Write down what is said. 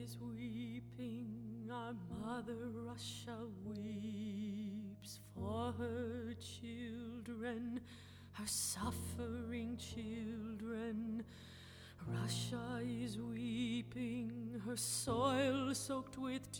is weeping, our mother Russia weeps for her children, her suffering children. Russia is weeping, her soil soaked with